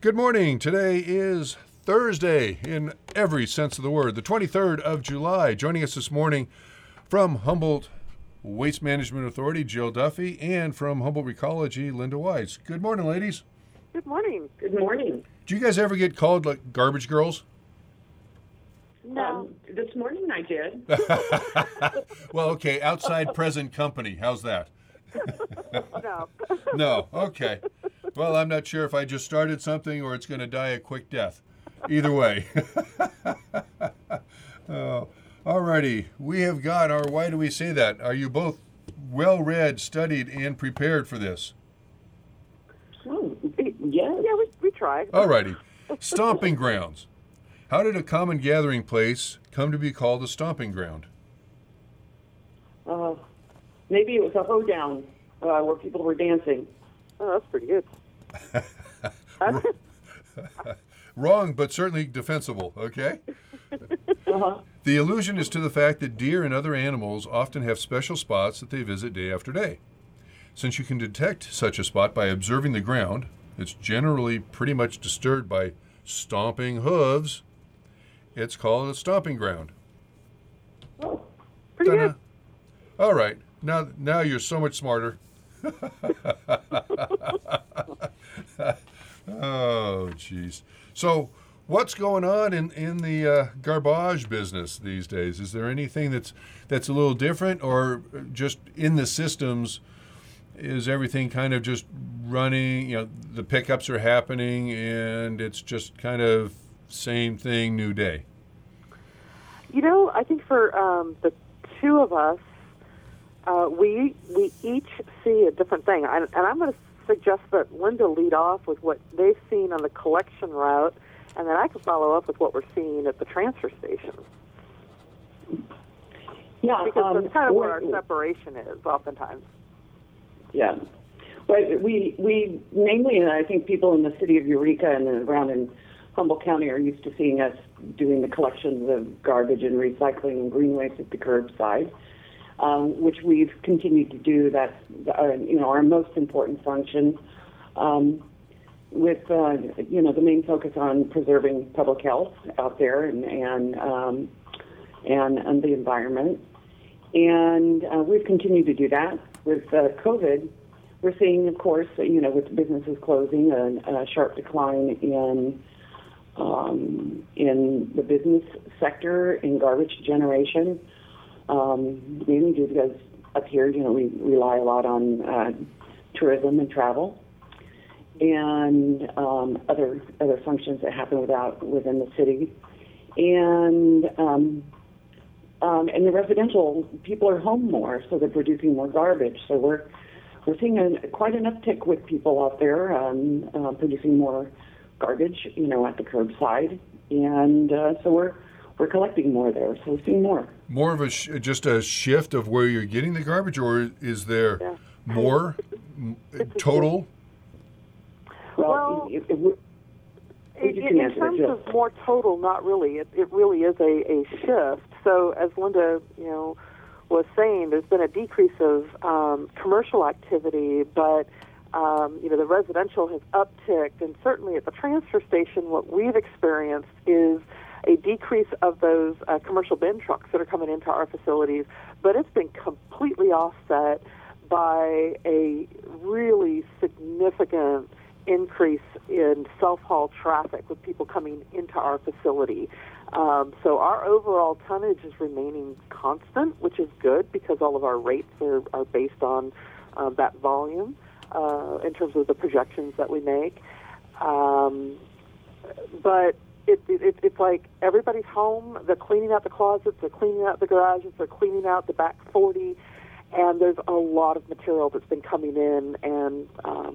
Good morning. Today is Thursday in every sense of the word, the 23rd of July. Joining us this morning from Humboldt Waste Management Authority, Jill Duffy, and from Humboldt Recology, Linda Wise. Good morning, ladies. Good morning. Good morning. Do you guys ever get called like garbage girls? No. This morning I did. Well, okay, outside present company. How's that? No. No, okay. Well, I'm not sure if I just started something or it's going to die a quick death. Either way. Oh, alrighty, we have got our why do we say that? Are you both well-read, studied, and prepared for this? Yeah, we tried. Alrighty. Stomping grounds. How did a common gathering place come to be called a stomping ground? maybe it was a hoedown where people were dancing. Oh, that's pretty good. Wrong, but certainly defensible, okay? Uh-huh. The allusion is to the fact that deer and other animals often have special spots that they visit day after day. Since you can detect such a spot by observing the ground, it's generally pretty much disturbed by stomping hooves, it's called a stomping ground. Oh, Pretty good. All right, now you're so much smarter. Oh, jeez. So, what's going on in the garbage business these days? Is there anything that's a little different, or just in the systems? Is everything kind of just running? You know, the pickups are happening, and it's just kind of same thing, new day. You know, I think for the two of us, we each see a different thing, and I'm going to suggest that Linda lead off with what they've seen on the collection route, and then I can follow up with what we're seeing at the transfer station. yeah. Because that's kind of where our separation is, oftentimes. Yeah. But we mainly, and I think people in the city of Eureka and around in Humboldt County are used to seeing us doing the collections of garbage and recycling and green waste at the curbside, which we've continued to do. That's our most important function, with the main focus on preserving public health out there and the environment. And we've continued to do that. With COVID, we're seeing, of course, with businesses closing, a sharp decline in the business sector in garbage generation, mainly due because up here, we rely a lot on tourism and travel and other functions that happen within the city, and the residential people are home more, so they're producing more garbage. So we're seeing quite an uptick with people out there producing more garbage, at the curbside, and so we're collecting more there. So we're seeing more. More of just a shift of where you're getting the garbage, or is there more total? Well, in terms of more total, not really. It really is a shift. So as Linda, was saying, there's been a decrease of commercial activity, but the residential has upticked, and certainly at the transfer station, what we've experienced is a decrease of those commercial bin trucks that are coming into our facilities, but it's been completely offset by a really significant increase in self-haul traffic with people coming into our facility. So our overall tonnage is remaining constant, which is good because all of our rates are based on that volume in terms of the projections that we make. But it's like everybody's home. They're cleaning out the closets, they're cleaning out the garages, they're cleaning out the back 40, and there's a lot of material that's been coming in, and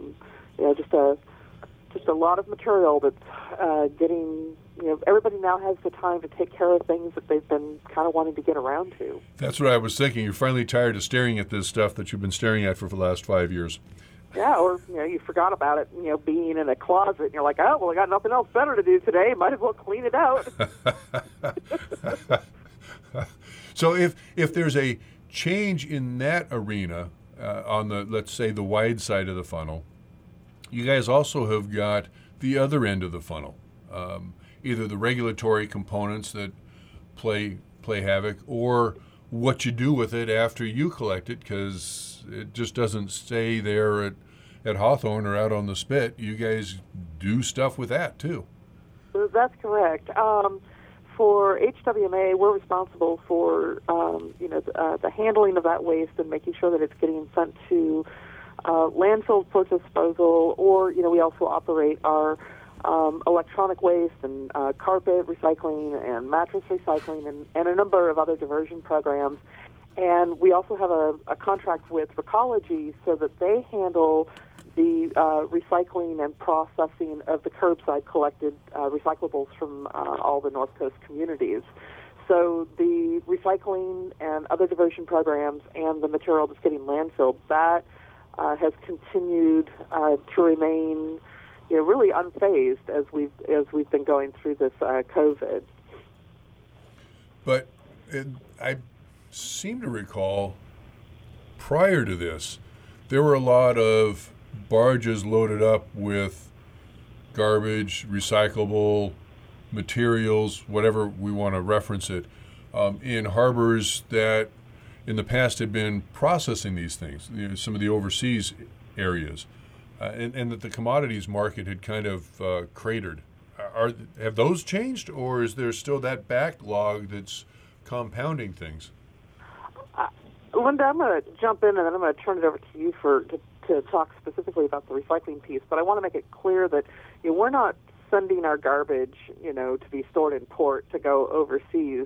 just a lot of material that's getting. Everybody now has the time to take care of things that they've been kind of wanting to get around to. That's what I was thinking. You're finally tired of staring at this stuff that you've been staring at for the last 5 years. Yeah, or you forgot about it, being in a closet, and you're like, oh, well, I got nothing else better to do today. Might as well clean it out. So if there's a change in that arena on the, let's say, the wide side of the funnel, you guys also have got the other end of the funnel, either the regulatory components that play havoc, or what you do with it after you collect it, because it just doesn't stay there at Hawthorne or out on the spit. You guys do stuff with that too. That's correct. For HWMA, we're responsible for the handling of that waste and making sure that it's getting sent to landfill for disposal, or we also operate our electronic waste and carpet recycling and mattress recycling and a number of other diversion programs. And we also have a contract with Recology so that they handle the recycling and processing of the curbside collected recyclables from all the North Coast communities. So the recycling and other diversion programs and the material that's getting landfilled, that has continued to remain really unfazed as we've been going through this COVID. But I seem to recall prior to this, there were a lot of barges loaded up with garbage, recyclable materials, whatever we want to reference it, in harbors that in the past had been processing these things, some of the overseas areas, and that the commodities market had kind of cratered. Have those changed, or is there still that backlog that's compounding things? Linda, I'm going to jump in and then I'm going to turn it over to you to talk specifically about the recycling piece. But I want to make it clear that we're not sending our garbage, to be stored in port to go overseas.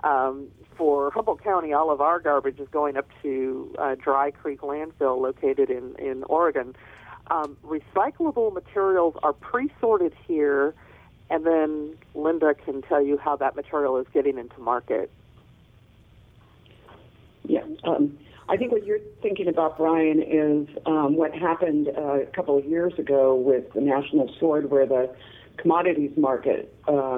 For Humboldt County, all of our garbage is going up to Dry Creek landfill located in Oregon. Recyclable materials are pre-sorted here, and then Linda can tell you how that material is getting into market. Yeah, I think what you're thinking about, Brian, is what happened a couple of years ago with the National Sword, where the commodities markets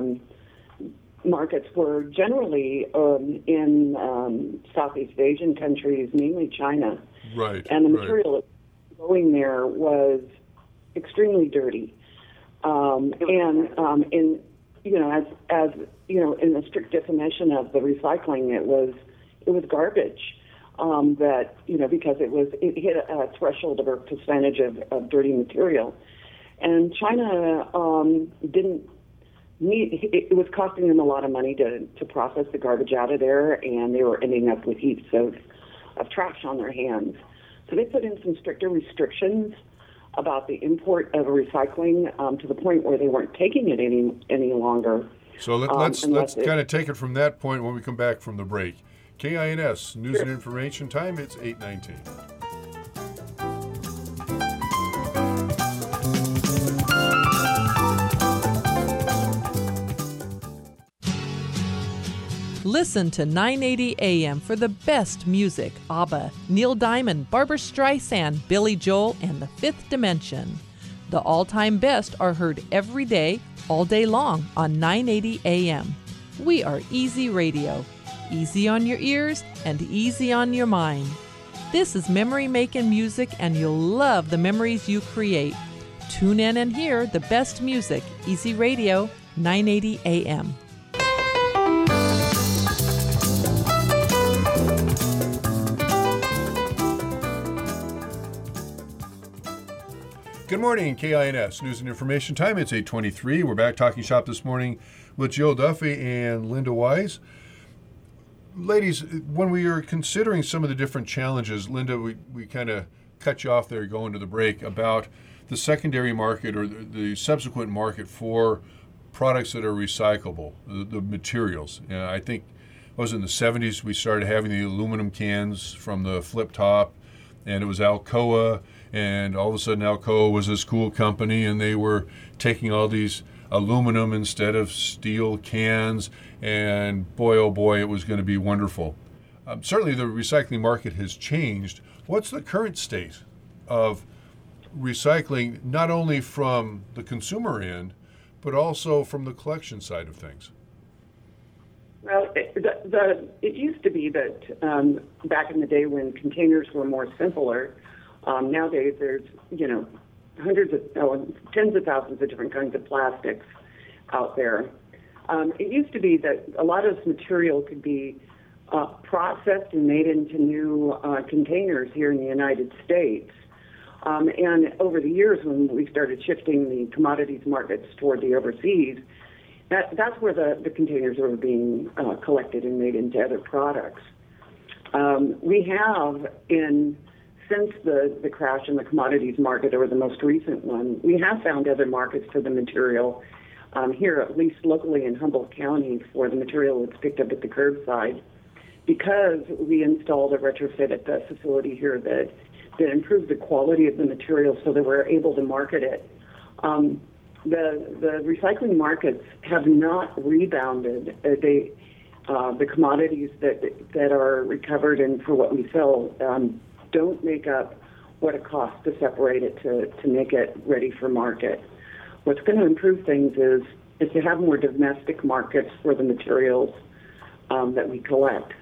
were generally in Southeast Asian countries, mainly China. Right. And the material going there was extremely dirty. In the strict definition of the recycling, it was garbage. That because it hit a threshold of a percentage of dirty material, and China didn't need. It was costing them a lot of money to process the garbage out of there, and they were ending up with heaps of trash on their hands. So they put in some stricter restrictions about the import of recycling to the point where they weren't taking it any longer. So let's kind of take it from that point when we come back from the break. KINS News and Information Time. It's 8:19. Listen to 980 AM for the best music. ABBA, Neil Diamond, Barbra Streisand, Billy Joel, and The Fifth Dimension. The all-time best are heard every day, all day long on 980 AM. We are Easy Radio. Easy on your ears and easy on your mind. This is memory-making music, and you'll love the memories you create. Tune in and hear the best music. Easy Radio, 980 AM. Good morning, KINS News and Information Time. It's 8:23. We're back talking shop this morning with Jill Duffy and Linda Wise. Ladies, when we are considering some of the different challenges, Linda, we kind of cut you off there going to the break about the secondary market or the subsequent market for products that are recyclable, the materials. I think it was in the 70s we started having the aluminum cans from the flip top, and it was Alcoa, and all of a sudden Alcoa was this cool company, and they were taking all these aluminum instead of steel cans, and boy, oh boy, it was going to be wonderful. Certainly the recycling market has changed. What's the current state of recycling, not only from the consumer end, but also from the collection side of things? Well, it used to be that back in the day when containers were more simpler, nowadays there's tens of thousands of different kinds of plastics out there. It used to be that a lot of this material could be processed and made into new containers here in the United States. And over the years, when we started shifting the commodities markets toward the overseas, that's where the containers were being collected and made into other products. We have, since the crash in the commodities market, or the most recent one, we have found other markets for the material here, at least locally in Humboldt County, for the material that's picked up at the curbside, because we installed a retrofit at the facility here that improved the quality of the material so that we're able to market it. The recycling markets have not rebounded. The commodities that are recovered and for what we sell don't make up what it costs to separate it to make it ready for market. What's going to improve things is to have more domestic markets for the materials that we collect.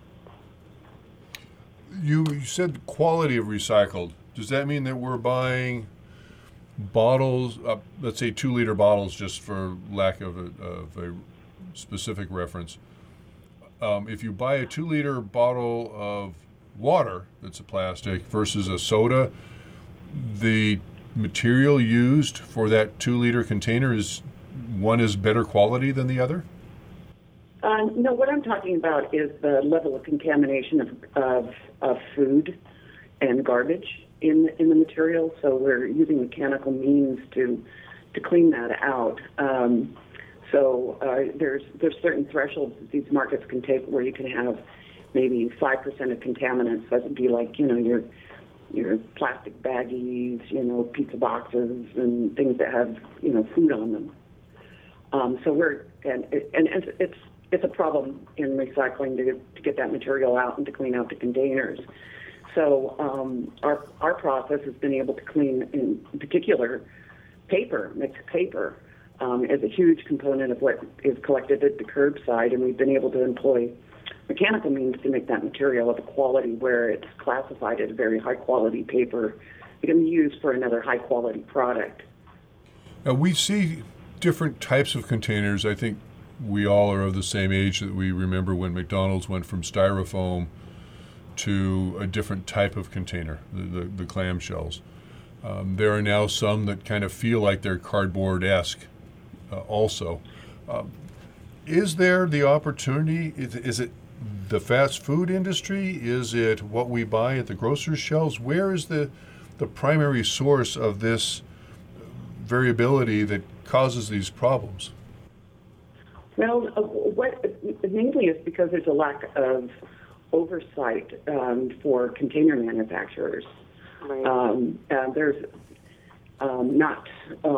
You said quality of recycled. Does that mean that we're buying bottles, let's say 2-liter bottles, just for lack of a specific reference? If you buy a 2-liter bottle of water that's a plastic versus a soda, the material used for that 2-liter container is better quality than the other? No, what I'm talking about is the level of contamination of food and garbage in the material. So we're using mechanical means to clean that out. There's certain thresholds that these markets can take where you can have maybe 5% of contaminants. That would be like, your plastic baggies, pizza boxes, and things that have, food on them. It's a problem in recycling to get that material out and to clean out the containers. So our process has been able to clean, in particular, mixed paper, is a huge component of what is collected at the curbside, and we've been able to employ mechanical means to make that material of a quality where it's classified as very high-quality paper. It can be used for another high-quality product. Now, we see different types of containers. I think we all are of the same age that we remember when McDonald's went from styrofoam to a different type of container, the clamshells. There are now some that kind of feel like they're cardboard-esque also. Is there the opportunity, is it the fast food industry? Is it what we buy at the grocery shelves? Where is the primary source of this variability that causes these problems? Well, what mainly is because there's a lack of oversight for container manufacturers. Right. There's not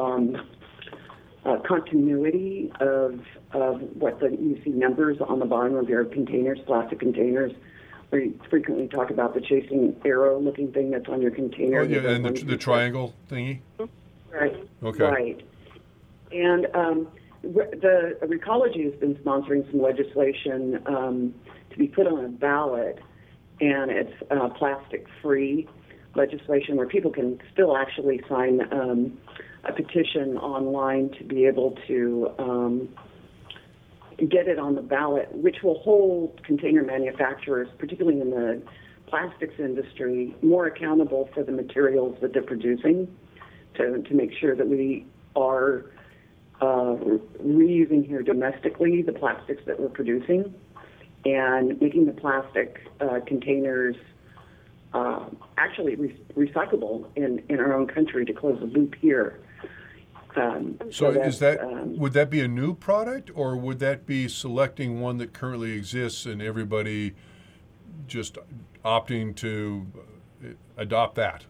continuity of what you see numbers on the bottom of your containers, plastic containers. We frequently talk about the chasing arrow-looking thing that's on your container. Oh, yeah, and the triangle thingy? Right. Okay. Right. And the Recology has been sponsoring some legislation to be put on a ballot, and it's plastic-free legislation where people can still actually sign a petition online to be able to get it on the ballot, which will hold container manufacturers, particularly in the plastics industry, more accountable for the materials that they're producing to make sure that we are reusing here domestically the plastics that we're producing and making the plastic containers actually recyclable in our own country to close the loop here. So would that be a new product, or would that be selecting one that currently exists and everybody just opting to adopt that?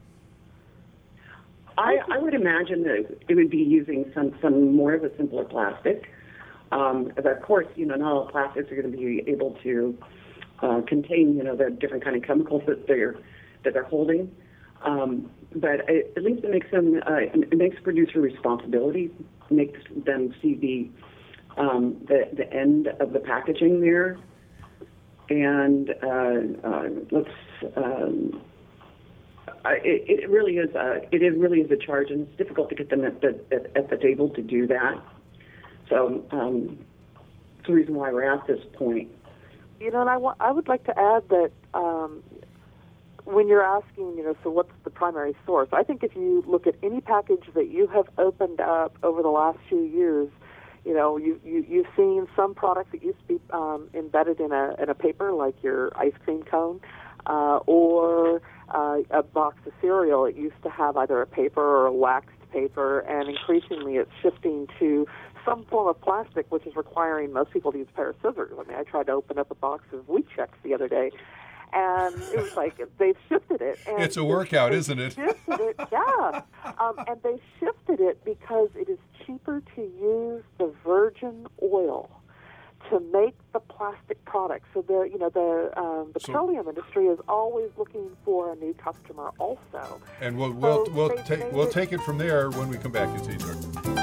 I would imagine that it would be using some more of a simpler plastic. Of course, not all plastics are going to be able to contain, the different kind of chemicals that they're holding. But at least it makes producer responsibility, makes them see the end of the packaging there. And it really is a charge, and it's difficult to get them at the table to do that. So it's the reason why we're at this point. And I would like to add that when you're asking, so what's the primary source? I think if you look at any package that you have opened up over the last few years, you've seen some products that used to be embedded in a paper, like your ice cream cone, or a box of cereal. It used to have either a paper or a waxed paper, and increasingly it's shifting to some form of plastic, which is requiring most people to use a pair of scissors. I mean, I tried to open up a box of wheat Chex the other day, and it was like they've shifted it. And it's a workout, isn't it? Shifted it, yeah. And they shifted it because it is cheaper to use the virgin oil to make the plastic products. So the petroleum industry is always looking for a new customer also. And we'll take it from there when we come back. It's 8:30.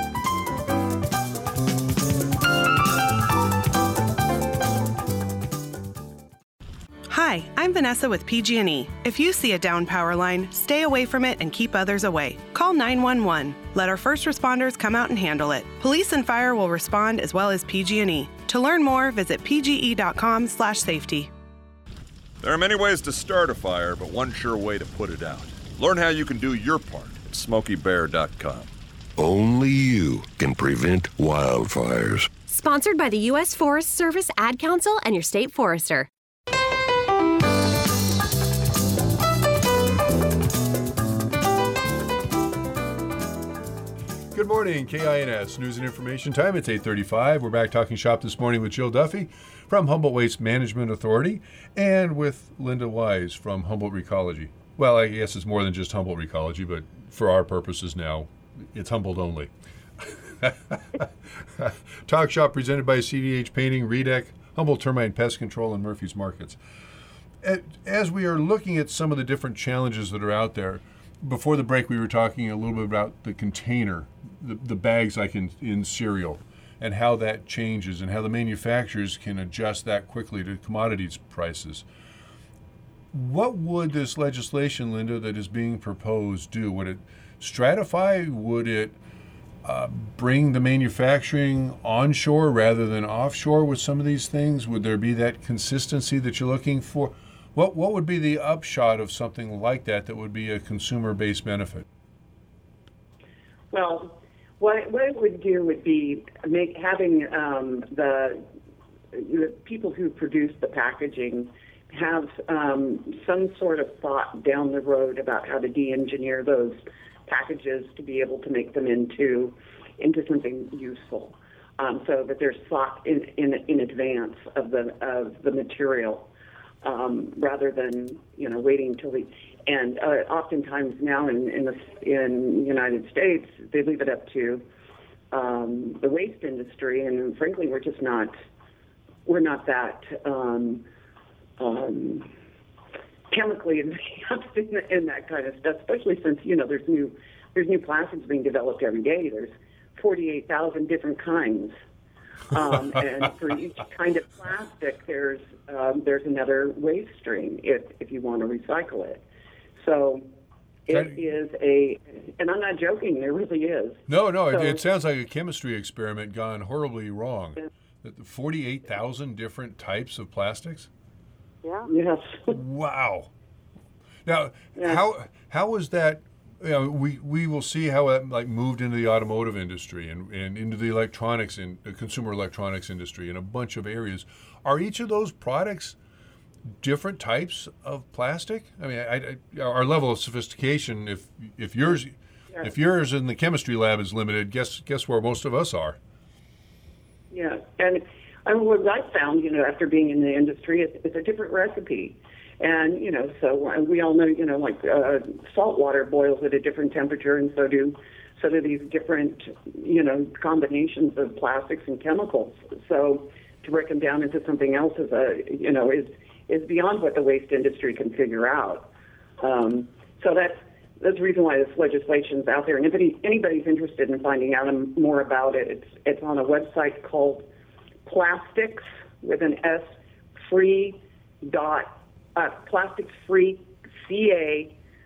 Hi, I'm Vanessa with PG&E. If you see a down power line, stay away from it and keep others away. Call 911. Let our first responders come out and handle it. Police and fire will respond as well as PG&E. To learn more, visit pge.com/safety. There are many ways to start a fire, but one sure way to put it out. Learn how you can do your part at SmokeyBear.com. Only you can prevent wildfires. Sponsored by the U.S. Forest Service, Ad Council, and your state forester. Good morning, KINS News and Information Time. It's 8:35. We're back talking shop this morning with Jill Duffy from Humboldt Waste Management Authority and with Linda Wise from Humboldt Recology. Well, I guess it's more than just Humboldt Recology, but for our purposes now, it's Humboldt only. Talk shop presented by CDH Painting, Redec, Humboldt Termite Pest Control, and Murphy's Markets. As we are looking at some of the different challenges that are out there, before the break we were talking a little bit about the container, the bags like in cereal, and how that changes and how the manufacturers can adjust that quickly to commodities prices. What would this legislation, Linda, that is being proposed do? Would it stratify? Would it bring the manufacturing onshore rather than offshore with some of these things? Would there be that consistency that you're looking for? What would be the upshot of something like that would be a consumer-based benefit? Well, what it would do would be having the people who produce the packaging have some sort of thought down the road about how to de-engineer those packages to be able to make them into something useful, so that there's thought in advance of the material. Rather than waiting until and oftentimes now in the United States they leave it up to the waste industry, and frankly we're not that chemically advanced in that kind of stuff, especially since there's new plastics being developed every day. There's 48,000 different kinds. And for each kind of plastic, there's another waste stream if you want to recycle it. So it is and I'm not joking, there really is. No, it sounds like a chemistry experiment gone horribly wrong. 48,000 different types of plastics? Yeah. Yes. Wow. Now, how is that? We will see how it moved into the automotive industry and into the electronics and consumer electronics industry in a bunch of areas. Are each of those products different types of plastic? I mean, our level of sophistication, if yours in the chemistry lab is limited, guess where most of us are. Yeah, and what I found, after being in the industry, it's a different recipe. And, so we all know, like salt water boils at a different temperature, and so do these different, combinations of plastics and chemicals. So to break them down into something else is beyond what the waste industry can figure out. So that's the reason why this legislation's out there. And if anybody's interested in finding out more about it, it's on a website called Plastics with an S Plasticsfreeca.org.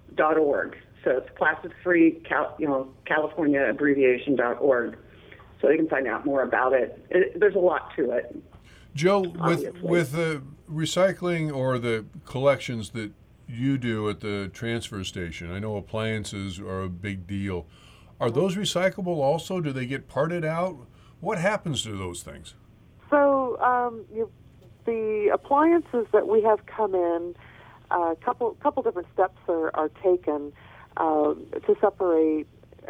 .org. So it's plastic-free, California abbreviation.org. So they can find out more about it. There's a lot to it. Joe, with the recycling or the collections that you do at the transfer station, I know appliances are a big deal. Are those recyclable also? Do they get parted out? What happens to those things? So the appliances that we have come in, a couple different steps are taken to separate.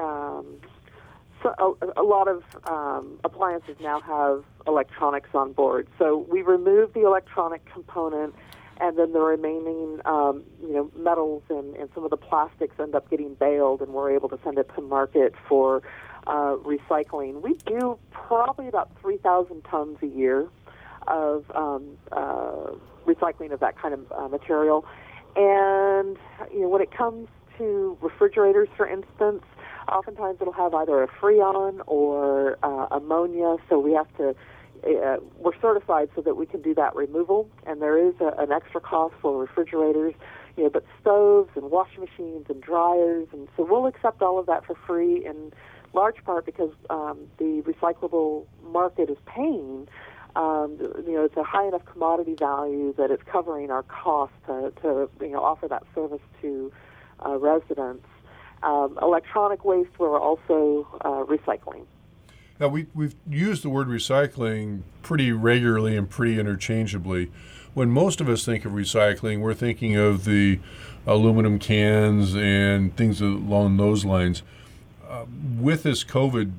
So a lot of appliances now have electronics on board. So we remove the electronic component, and then the remaining, metals and some of the plastics end up getting baled, and we're able to send it to market for recycling. We do probably about 3,000 tons a year of recycling of that kind of material. And when it comes to refrigerators, for instance, oftentimes it'll have either a Freon or ammonia, so we have to. We're certified so that we can do that removal, and there is an extra cost for refrigerators, but stoves and washing machines and dryers, and so we'll accept all of that for free, in large part because the recyclable market is paying. It's a high enough commodity value that it's covering our cost to offer that service to residents. Electronic waste we're also recycling. Now, we've used the word recycling pretty regularly and pretty interchangeably. When most of us think of recycling, we're thinking of the aluminum cans and things along those lines. With this COVID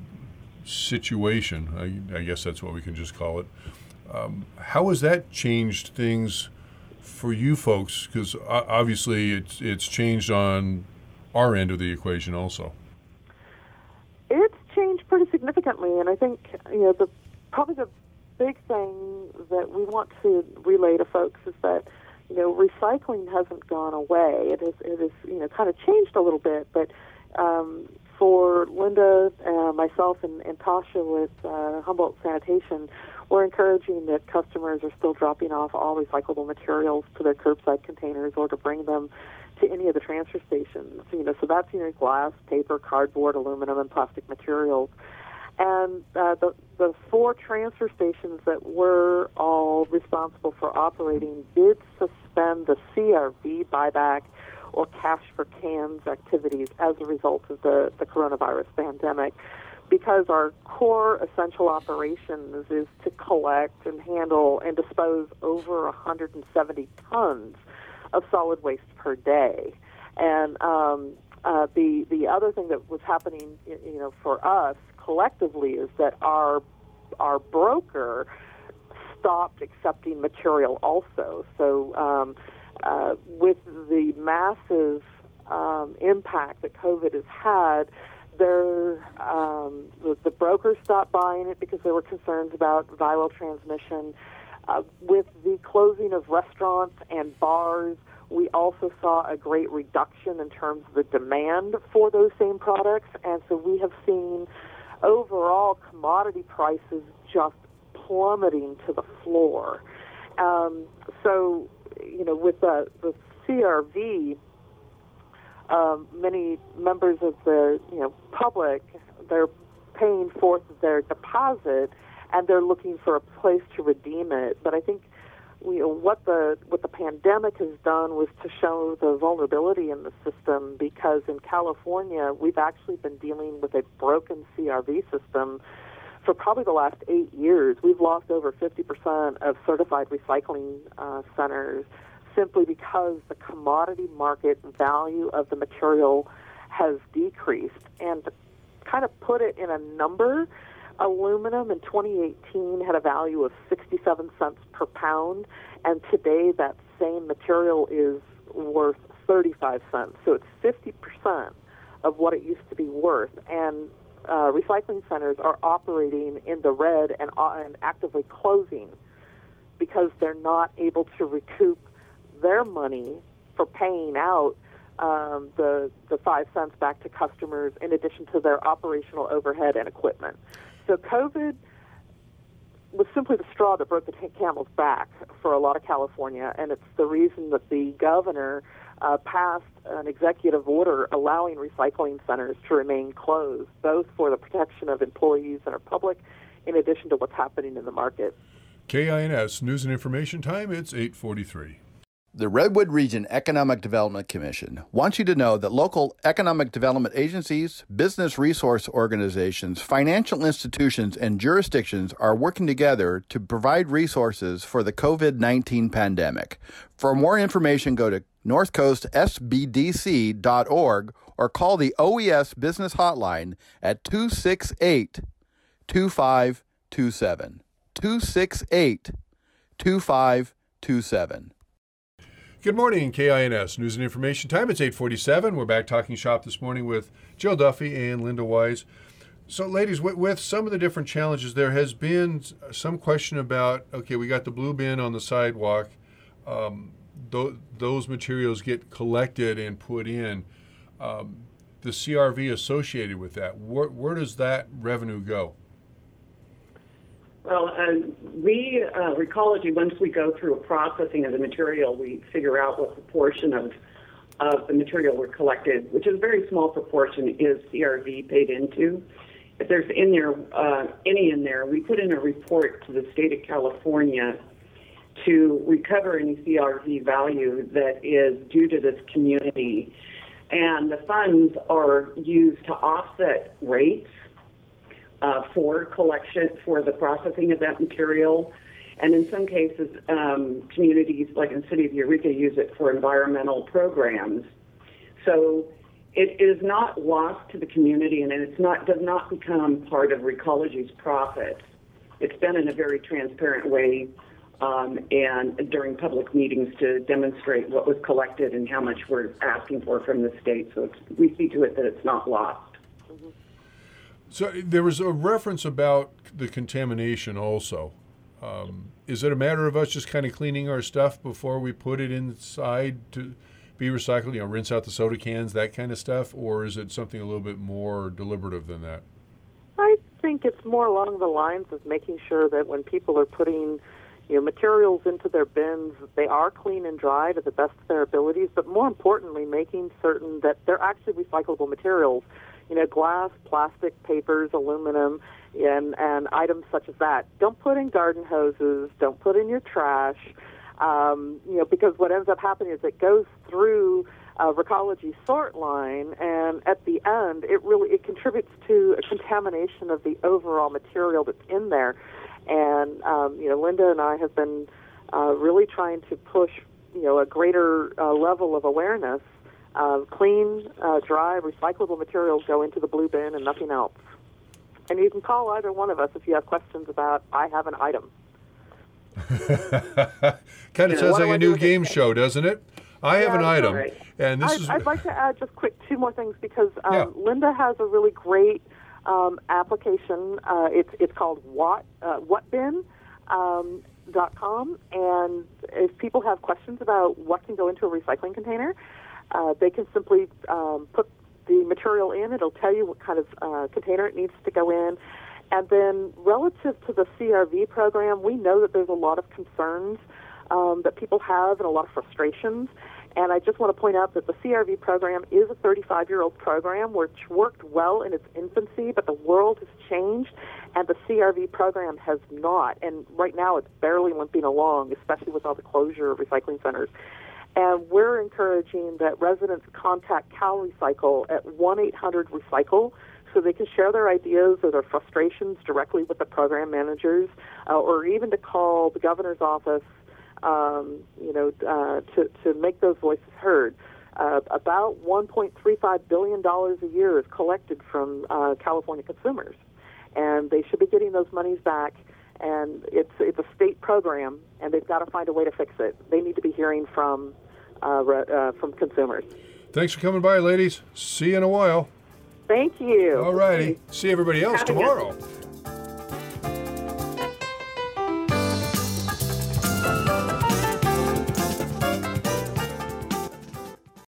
situation, I guess that's what we can just call it, how has that changed things for you folks? Because obviously it's changed on our end of the equation also. It's changed pretty significantly, and I think probably the big thing that we want to relay to folks is that recycling hasn't gone away. It has kind of changed a little bit, but for Linda, myself, and Tasha with Humboldt Sanitation, we're encouraging that customers are still dropping off all recyclable materials to their curbside containers or to bring them to any of the transfer stations. So that's glass, paper, cardboard, aluminum, and plastic materials. And the 4 transfer stations that we're all responsible for operating did suspend the CRV buyback or cash for cans activities as a result of the coronavirus pandemic, because our core essential operations is to collect and handle and dispose over 170 tons of solid waste per day. And the other thing that was happening, for us collectively, is that our broker stopped accepting material also. So with the massive impact that COVID has had, the brokers stopped buying it because there were concerns about viral transmission. With the closing of restaurants and bars, we also saw a great reduction in terms of the demand for those same products, and so we have seen overall commodity prices just plummeting to the floor. So, with the CRV, many members of the public, they're paying forth their deposit, and they're looking for a place to redeem it. But I think what the pandemic has done was to show the vulnerability in the system, because in California we've actually been dealing with a broken CRV system for probably the last 8 years. We've lost over 50% of certified recycling centers simply because the commodity market value of the material has decreased. And to kind of put it in a number, aluminum in 2018 had a value of 67 cents per pound, and today that same material is worth 35 cents. So it's 50% of what it used to be worth. And recycling centers are operating in the red and actively closing because they're not able to recoup their money for paying out the 5 cents back to customers, in addition to their operational overhead and equipment. So COVID was simply the straw that broke the camel's back for a lot of California, and it's the reason that the governor passed an executive order allowing recycling centers to remain closed, both for the protection of employees and our public, in addition to what's happening in the market. KINS News and Information Time, it's 8:43. The Redwood Region Economic Development Commission wants you to know that local economic development agencies, business resource organizations, financial institutions, and jurisdictions are working together to provide resources for the COVID-19 pandemic. For more information, go to northcoastsbdc.org or call the OES Business Hotline at 268-2527. 268-2527. Good morning, KINS News and Information Time. It's 8:47. We're back talking shop this morning with Jill Duffy and Linda Wise. So, ladies, with some of the different challenges, there has been some question about, okay, we got the blue bin on the sidewalk. Those materials get collected and put in. The CRV associated with that, where does that revenue go? Well, we, Recology, once we go through a processing of the material, we figure out what proportion of the material we're collected, which is a very small proportion, is CRV paid into. If there's any in there, we put in a report to the state of California to recover any CRV value that is due to this community. And the funds are used to offset rates for collection, for the processing of that material. And in some cases, communities like in the city of Eureka use it for environmental programs. So it is not lost to the community, and does not become part of Recology's profits. It's been in a very transparent way and during public meetings to demonstrate what was collected and how much we're asking for from the state. So we see to it that it's not lost. So there was a reference about the contamination also. Is it a matter of us just kind of cleaning our stuff before we put it inside to be recycled, rinse out the soda cans, that kind of stuff, or is it something a little bit more deliberative than that? I think it's more along the lines of making sure that when people are putting materials into their bins, they are clean and dry to the best of their abilities, but more importantly, making certain that they're actually recyclable materials. Glass, plastic, papers, aluminum, and items such as that. Don't put in garden hoses. Don't put in your trash. Because what ends up happening is it goes through Recology sort line, and at the end, it contributes to a contamination of the overall material that's in there. And Linda and I have been really trying to push a greater level of awareness. Clean, dry, recyclable materials go into the blue bin and nothing else. And you can call either one of us if you have questions about, I have an item. Kind of sounds like a new game show, doesn't it? I have an item. Right. And I'd like to add just quick two more things because Linda has a really great application. It's called whatbin.com. And if people have questions about what can go into a recycling container, they can simply put the material in. It'll tell you what kind of container it needs to go in. And then relative to the CRV program, we know that there's a lot of concerns that people have and a lot of frustrations. And I just want to point out that the CRV program is a 35-year-old program which worked well in its infancy, but the world has changed, and the CRV program has not. And right now it's barely limping along, especially with all the closure of recycling centers. And we're encouraging that residents contact CalRecycle at 1-800-RECYCLE so they can share their ideas or their frustrations directly with the program managers, or even to call the governor's office, to make those voices heard. About $1.35 billion a year is collected from California consumers, and they should be getting those monies back. And it's a state program, and they've got to find a way to fix it. They need to be hearing from consumers. Thanks for coming by, ladies. See you in a while. Thank you. All righty. See everybody else tomorrow.